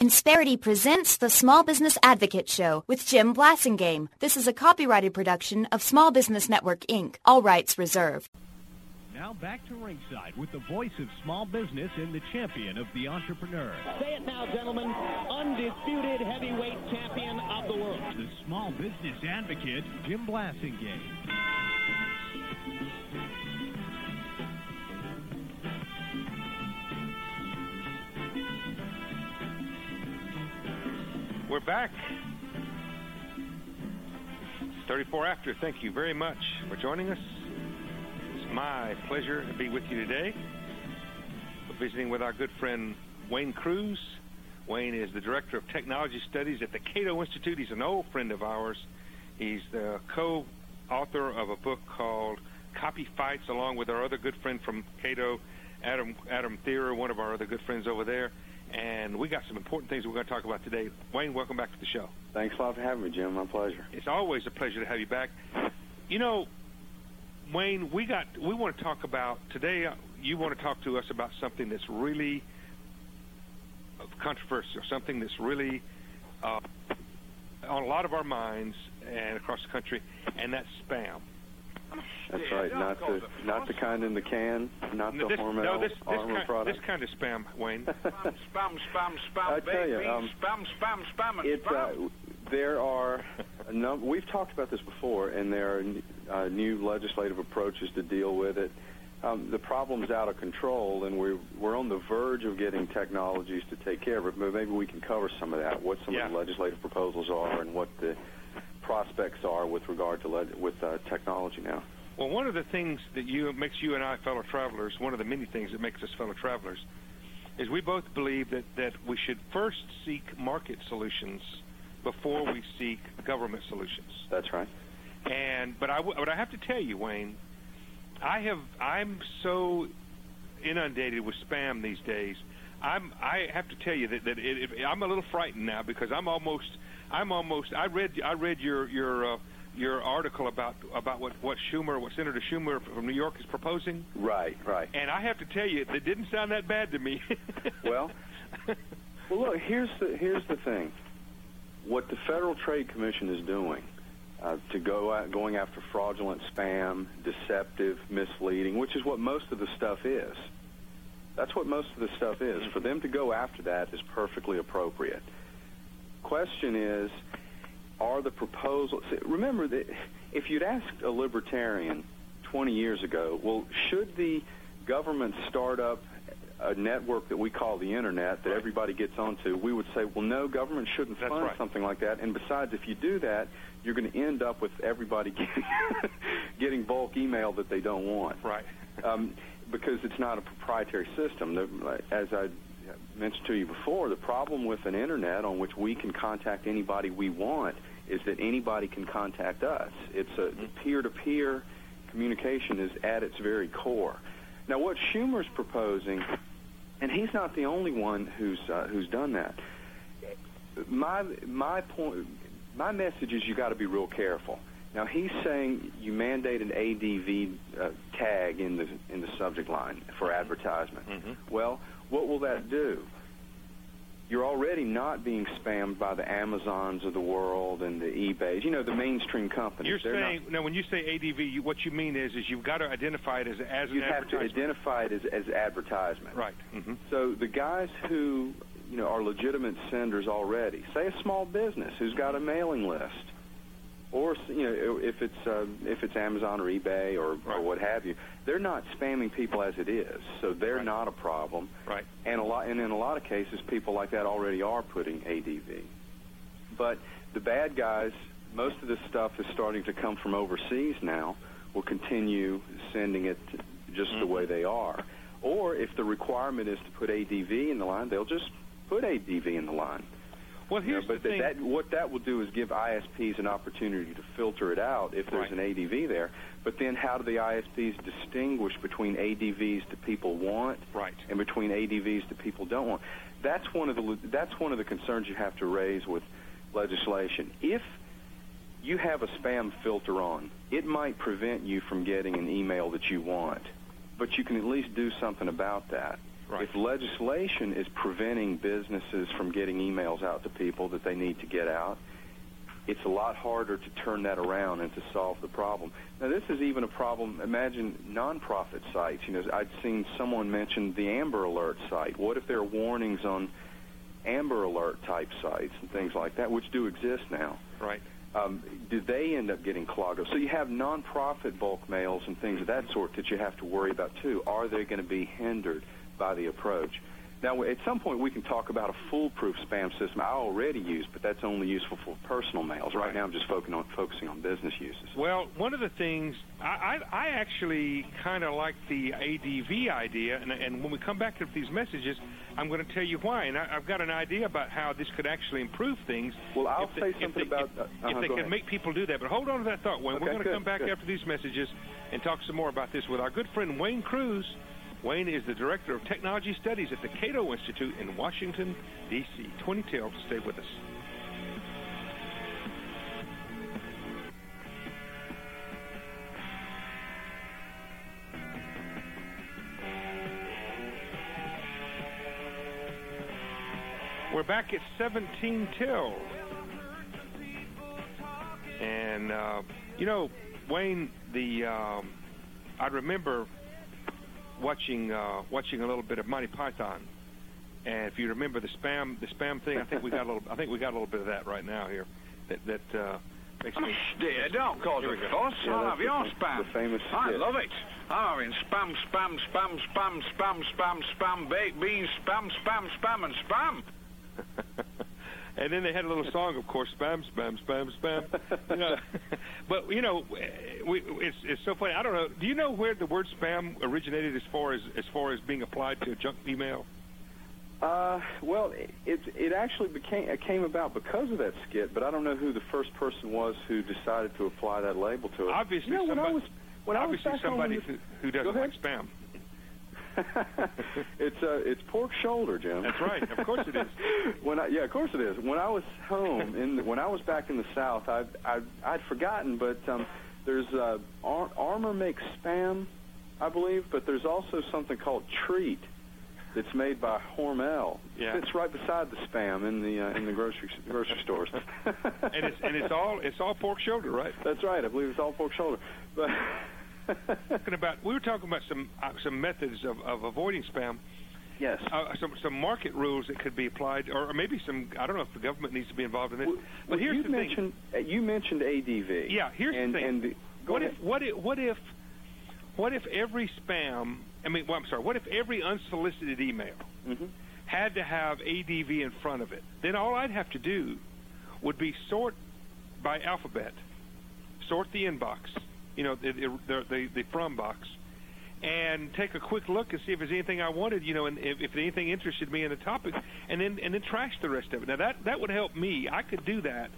Insperity presents the Small Business Advocate Show with Jim Blasingame. This is a copyrighted production of Small Business Network, Inc. All rights reserved. Now back to ringside with the voice of small business and the champion of the entrepreneur. Say it now, gentlemen. Undisputed heavyweight champion of the world. The small business advocate, Jim Blasingame. We're back. It's 34 after. Thank you very much for joining us. It's my pleasure to be with you today. We're visiting with our good friend Wayne Cruz. Wayne is the Director of Technology Studies at the Cato Institute. He's an old friend of ours. He's the co-author of a book called Copy Fights, along with our other good friend from Cato, Adam Thierer, one of our other good friends over there. And we got some important things we're going to talk about today. Wayne, welcome back to the show. Thanks a lot for having me, Jim. My pleasure. It's always a pleasure to have you back. You know, Wayne, we want to talk about today. You want to talk to us about something that's really controversial, something that's really on a lot of our minds and across the country, and that's spam. That's right. Not the kind in the can, not the Hormel product. This kind of spam, Wayne. Spam, I tell you, spam. There are we've talked about this before, and there are new legislative approaches to deal with it. The problem's out of control, and we're on the verge of getting technologies to take care of it. But maybe we can cover some of that, what some of the legislative proposals are, and what the prospects are with regard to technology now. Well, one of the things that makes you and I fellow travelers, one of the many things that makes us fellow travelers, is we both believe that we should first seek market solutions before we seek government solutions. That's right. But I have to tell you, Wayne, I'm so inundated with spam these days. I have to tell you that I'm a little frightened now because I read your article about what Senator Schumer from New York is proposing. Right. And I have to tell you, it didn't sound that bad to me. Well, look, here's the thing. What the Federal Trade Commission is doing going after fraudulent spam, deceptive, misleading, which is what most of the stuff is. That's what most of the stuff is. For them to go after that is perfectly appropriate. Question is, are the proposals... Remember, that if you'd asked a libertarian 20 years ago, well, should the government start up a network that we call the Internet that everybody gets onto, we would say, well, no, government shouldn't fund something like that. And besides, if you do that, you're going to end up with everybody getting bulk email that they don't want. Right. Because it's not a proprietary system. As I mentioned to you before, the problem with an Internet on which we can contact anybody we want is that anybody can contact us. It's a peer-to-peer communication is at its very core. Now, what Schumer's proposing, and he's not the only one who's done that. My point, my message is you got to be real careful. Now, he's saying you mandate an ADV tag in the subject line for advertisement. Mm-hmm. Well, what will that do? You're already not being spammed by the Amazons of the world and the eBays, the mainstream companies. You're saying, now, when you say ADV, what you mean is you've got to identify it as an advertisement. You have to identify it as advertisement. Right. Mm-hmm. So the guys who, are legitimate senders already, say a small business who's got a mailing list, or if it's Amazon or eBay or what have you, they're not spamming people as it is, so they're not a problem. Right. And in a lot of cases, people like that already are putting ADV. But the bad guys, most of this stuff is starting to come from overseas now, will continue sending it just the way they are. Or if the requirement is to put ADV in the line, they'll just put ADV in the line. Well, here's the thing. What that will do is give ISPs an opportunity to filter it out if there's an ADV there. But then how do the ISPs distinguish between ADVs that people want and between ADVs that people don't want? That's one of the concerns you have to raise with legislation. If you have a spam filter on, it might prevent you from getting an email that you want, but you can at least do something about that. Right. If legislation is preventing businesses from getting emails out to people that they need to get out, it's a lot harder to turn that around and to solve the problem. Now, this is even a problem. Imagine nonprofit sites. I'd seen someone mention the Amber Alert site. What if there are warnings on Amber Alert type sites and things like that, which do exist now? Right. Do they end up getting clogged up? So you have nonprofit bulk mails and things of that sort that you have to worry about, too. Are they going to be hindered by the approach? Now, at some point, we can talk about a foolproof spam system I already use, but that's only useful for personal mails. Right now, I'm just focusing on business uses. Well, one of the things, I actually kind of like the ADV idea, and when we come back to these messages, I'm going to tell you why. And I've got an idea about how this could actually improve things. Well, I'll say something about if they can make people do that. But hold on to that thought, Wayne. Okay, we're going to come back good. after these messages and talk some more about this with our good friend Wayne Cruz. Wayne is the Director of Technology Studies at the Cato Institute in Washington, D.C. 2012. Stay with us. We're back at 17 till. And, Wayne, I remember watching a little bit of Monty Python, and if you remember the spam thing, I think we got a little bit of that right now here. That makes me. Dear, don't cause a fuss. I'll have your spam. The famous I skit. love it. I'm having spam, baked beans, spam, and spam. And then they had a little song, of course, spam. But it's so funny. I don't know. Do you know where the word spam originated as far as being applied to a junk email? Well, it actually came about because of that skit, but I don't know who the first person was who decided to apply that label to it. Obviously, somebody who doesn't like spam. It's pork shoulder, Jim. That's right. Of course it is. Of course it is. When I was home, when I was back in the South, I'd forgotten, but there's Armour makes spam, I believe, but there's also something called Treat that's made by Hormel. Yeah. It's right beside the spam in the grocery stores. and it's all pork shoulder, right? That's right. I believe it's all pork shoulder, but. We were talking about some methods of avoiding spam. Yes. Some market rules that could be applied, or maybe some. I don't know if the government needs to be involved in this. But here's the thing. You mentioned ADV. Yeah. Here's the thing. What if every spam? What if every unsolicited email had to have ADV in front of it? Then all I'd have to do would be sort by alphabet, sort the inbox. The from box, and take a quick look and see if there's anything I wanted, and if anything interested me in the topic, and then trash the rest of it. Now that would help me. I could do that,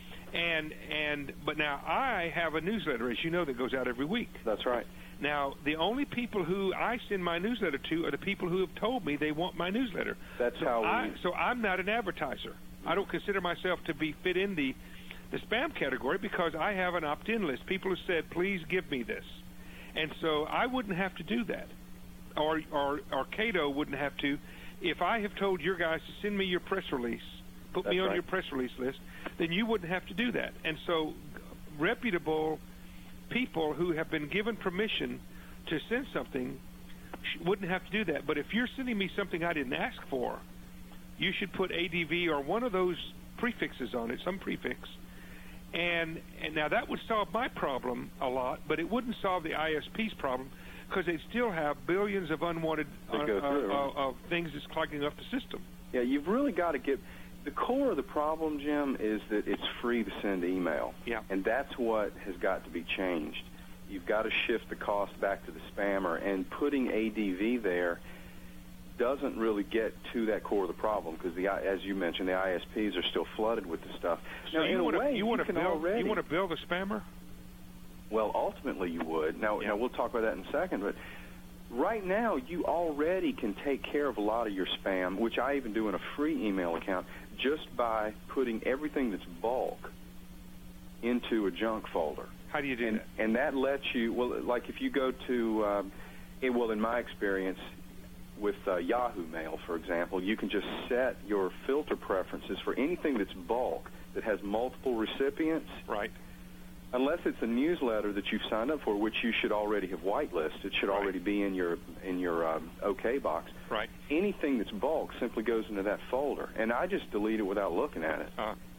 but now I have a newsletter, as you know, that goes out every week. That's right. Now the only people who I send my newsletter to are the people who have told me they want my newsletter. So I'm not an advertiser. I don't consider myself to be fit in the spam category because I have an opt-in list. People have said, please give me this. And so I wouldn't have to do that. Or Cato wouldn't have to. If I have told your guys to send me your press release, put me on your press release list, then you wouldn't have to do that. And so reputable people who have been given permission to send something wouldn't have to do that. But if you're sending me something I didn't ask for, you should put ADV or one of those prefixes on it, some prefix. And now that would solve my problem a lot, but it wouldn't solve the ISP's problem because they still have billions of unwanted of things that's clogging up the system. Yeah, you've really got to get the core of the problem, Jim, is that it's free to send email. Yeah. And that's what has got to be changed. You've got to shift the cost back to the spammer, and putting ADV there doesn't really get to that core of the problem because, as you mentioned, the ISPs are still flooded with the stuff. So now, you want to build a spammer? Well, ultimately you would. Now, we'll talk about that in a second, but right now you already can take care of a lot of your spam, which I even do in a free email account, just by putting everything that's bulk into a junk folder. How do you do that? And that lets you, like if you go to, in my experience, with Yahoo Mail, for example, you can just set your filter preferences for anything that's bulk, that has multiple recipients. Right. Unless it's a newsletter that you've signed up for, which you should already have whitelisted. It should already be in your OK box. Right. Anything that's bulk simply goes into that folder, and I just delete it without looking at it.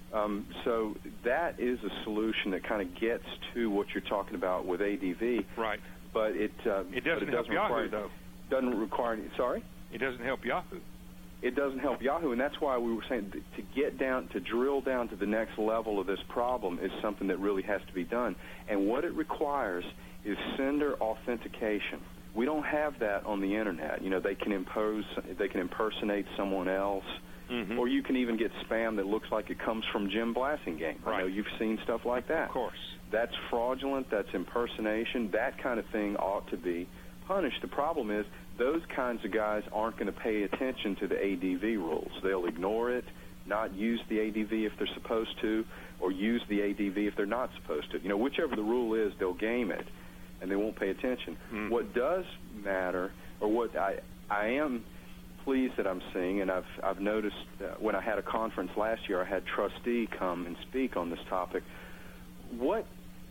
So that is a solution that kind of gets to what you're talking about with ADV. Right. But it doesn't help Yahoo, though. Doesn't require any. Sorry. It doesn't help Yahoo. It doesn't help Yahoo, and that's why we were saying to drill down to the next level of this problem is something that really has to be done. And what it requires is sender authentication. We don't have that on the internet. You know, they can impersonate someone else, or you can even get spam that looks like it comes from Jim Blasingame. Right. I know you've seen stuff like that. Of course. That's fraudulent. That's impersonation. That kind of thing ought to be punished. The problem is those kinds of guys aren't going to pay attention to the ADV rules. They'll ignore it, not use the ADV if they're supposed to, or use the ADV if they're not supposed to. You know, whichever the rule is, they'll game it, and they won't pay attention. What does matter, or what I am pleased that I'm seeing, and I've noticed when I had a conference last year, I had Trustee come and speak on this topic. What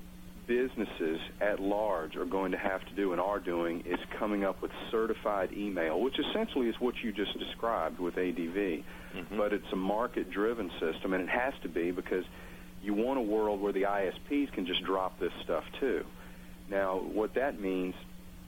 businesses at large are going to have to do and are doing is coming up with certified email, which essentially is what you just described with ADV. But it's a market-driven system, and it has to be because you want a world where the ISPs can just drop this stuff too. Now, what that means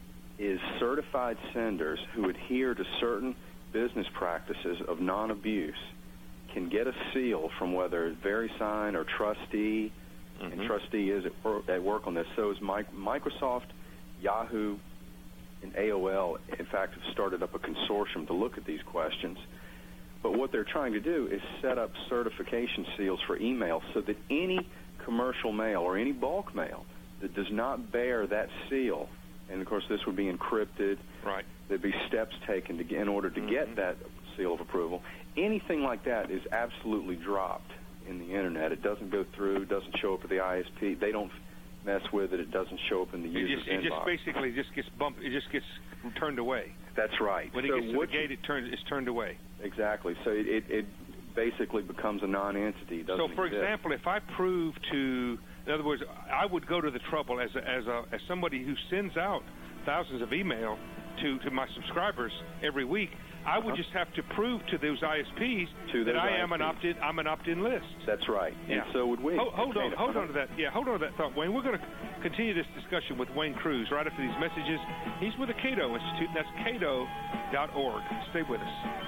is certified senders who adhere to certain business practices of non-abuse can get a seal from whether VeriSign or Trustee, and Trustee is at work on this. So is Microsoft, Yahoo, and AOL, in fact, have started up a consortium to look at these questions. But what they're trying to do is set up certification seals for email so that any commercial mail or any bulk mail that does not bear that seal, and, of course, this would be encrypted. Right. There'd be steps taken in order to get that seal of approval. Anything like that is absolutely dropped in the internet. It doesn't go through, doesn't show up at the ISP. They don't mess with it. It doesn't show up in the user's inbox. It just basically gets bumped. It just gets turned away. That's right. When it gets to the gate, it's turned away. Exactly. So it basically becomes a non-entity. So, for example, if I prove to, in other words, I would go to the trouble as somebody who sends out thousands of email to my subscribers every week. I would just have to prove to those ISPs that I am an opt-in list. That's right. Yeah. And so would we. Hold on to that. Yeah, hold on to that thought, Wayne. We're going to continue this discussion with Wayne Cruz right after these messages. He's with the Cato Institute, and that's cato.org. Stay with us.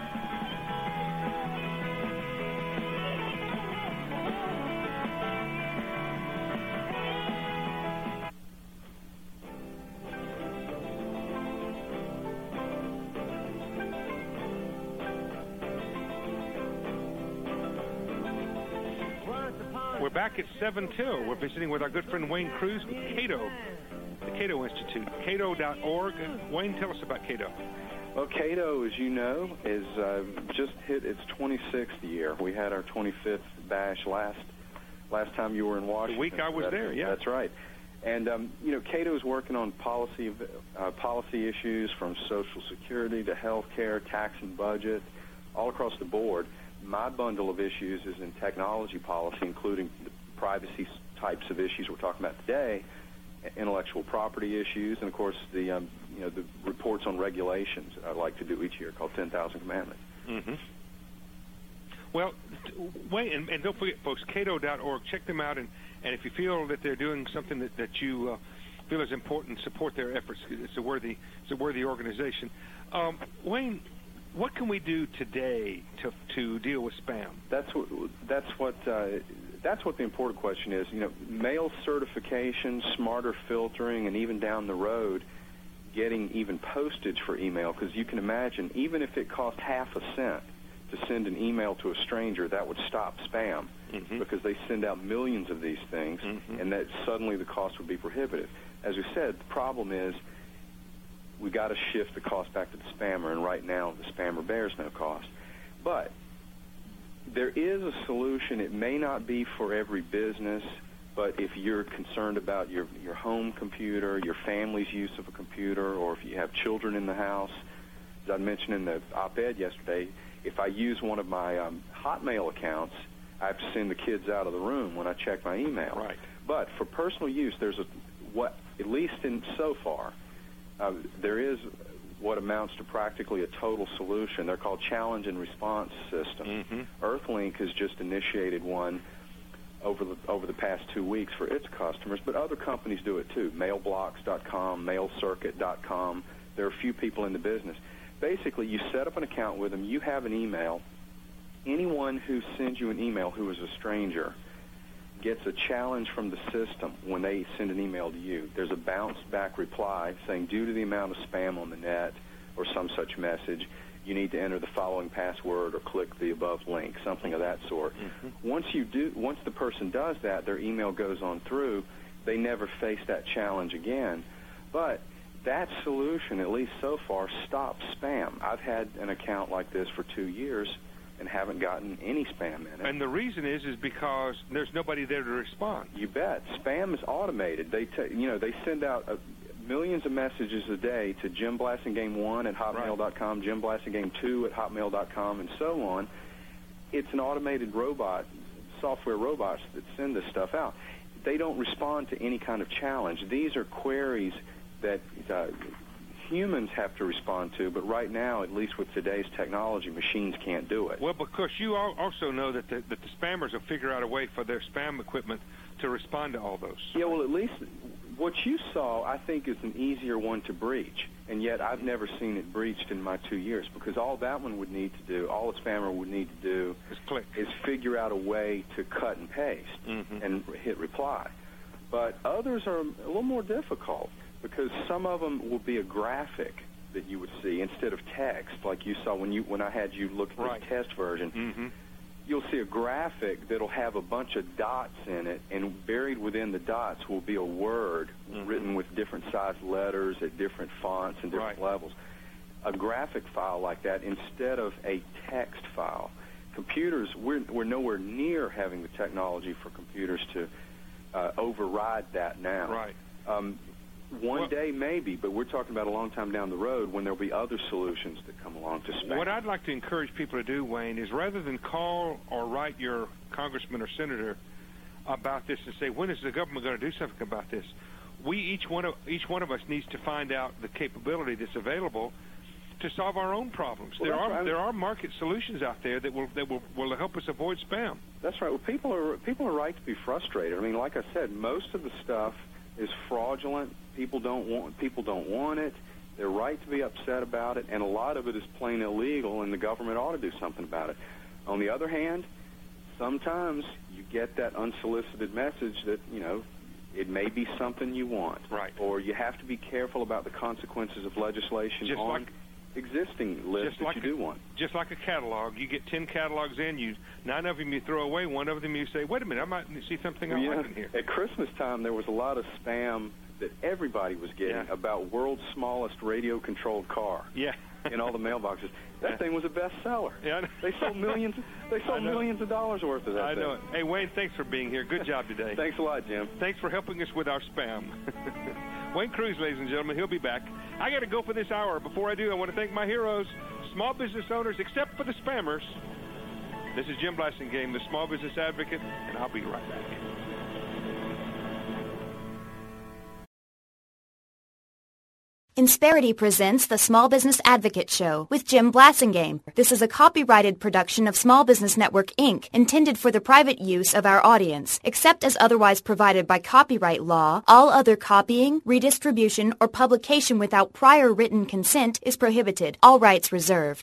We're back at 7 till. We're visiting with our good friend Wayne Cruz with Cato, the Cato Institute, cato.org. Wayne, tell us about Cato. Well, Cato, as you know, is just hit its 26th year. We had our 25th bash last time you were in Washington. The week I was there, yeah. That's right. And, Cato is working on policy issues from Social Security to health care, tax and budget, all across the board. My bundle of issues is in technology policy, including the privacy types of issues we're talking about today, intellectual property issues, and, of course, the reports on regulations I like to do each year called 10,000 Commandments. Well, Wayne, and don't forget, folks, cato.org. Check them out, and if you feel that they're doing something that you feel is important, support their efforts. It's a worthy organization. Wayne, what can we do today to deal with spam? That's what the important question is. Mail certification, smarter filtering, and even down the road, getting even postage for email. Because you can imagine, even if it cost half a cent to send an email to a stranger, that would stop spam because they send out millions of these things, and that suddenly the cost would be prohibitive. As we said, the problem is, we got to shift the cost back to the spammer, and right now the spammer bears no cost. But there is a solution. It may not be for every business, but if you're concerned about your home computer, your family's use of a computer, or if you have children in the house, as I mentioned in the op-ed yesterday, if I use one of my Hotmail accounts, I have to send the kids out of the room when I check my email. Right. But for personal use, there's at least in so far, there is what amounts to practically a total solution. They're called challenge and response systems. Earthlink has just initiated one over the past 2 weeks for its customers, but other companies do it too. Mailblocks.com, Mailcircuit.com. There are a few people in the business. Basically, you set up an account with them. You have an email. Anyone who sends you an email who is a stranger gets a challenge from the system when they send an email to you. There's a bounce-back reply saying, due to the amount of spam on the net or some such message, you need to enter the following password or click the above link, something of that sort. Once the person does that, their email goes on through. They never face that challenge again. But that solution, at least so far, stops spam. I've had an account like this for 2 years and haven't gotten any spam in it. And the reason is because there's nobody there to respond. You bet. Spam is automated. They send out millions of messages a day to Jim Blassingame1 at hotmail.com, Jim Blassingame2 at hotmail.com, and so on. It's an automated software robots that send this stuff out. They don't respond to any kind of challenge. These are queries that humans have to respond to, but right now, at least with today's technology, machines can't do it. Well, because you also know that the spammers will figure out a way for their spam equipment to respond to all those. Yeah, well, at least what you saw, I think, is an easier one to breach, and yet I've never seen it breached in my 2 years, because all that one would need to do, all a spammer would need to do is figure out a way to cut and paste and hit reply. But others are a little more difficult, because some of them will be a graphic that you would see instead of text, like you saw when I had you look at the test version. You'll see a graphic that'll have a bunch of dots in it, and buried within the dots will be a word written with different sized letters at different fonts and different levels. A graphic file like that instead of a text file. Computers, we're nowhere near having the technology for computers to override that now. One day maybe, but we're talking about a long time down the road when there'll be other solutions that come along to spam. What I'd like to encourage people to do, Wayne, is rather than call or write your congressman or senator about this and say, when is the government going to do something about this? Each one of us needs to find out the capability that's available to solve our own problems. Well, there are market solutions out there that will help us avoid spam. That's right. Well, people are right to be frustrated. I mean, like I said, most of the stuff is fraudulent. People don't want it. They're right to be upset about it, and a lot of it is plain illegal, and the government ought to do something about it. On the other hand, sometimes you get that unsolicited message that, it may be something you want. Or you have to be careful about the consequences of legislation on existing lists that you do want. Just like a catalog. You get 10 catalogs in, 9 of them you throw away, 1 of them you say, wait a minute, I might see something I like in here. At Christmas time, there was a lot of spam that everybody was getting about world's smallest radio-controlled car in all the mailboxes. That thing was a bestseller. They sold millions. They sold millions of dollars worth of that. I know it. Hey, Wayne, thanks for being here. Good job today. Thanks a lot, Jim. Thanks for helping us with our spam. Wayne Cruz, ladies and gentlemen, he'll be back. I got to go for this hour. Before I do, I want to thank my heroes, small business owners, except for the spammers. This is Jim Blassingame, the Small Business Advocate, and I'll be right back. Insperity presents the Small Business Advocate Show with Jim Blassingame. This is a copyrighted production of Small Business Network, Inc., intended for the private use of our audience. Except as otherwise provided by copyright law, all other copying, redistribution, or publication without prior written consent is prohibited. All rights reserved.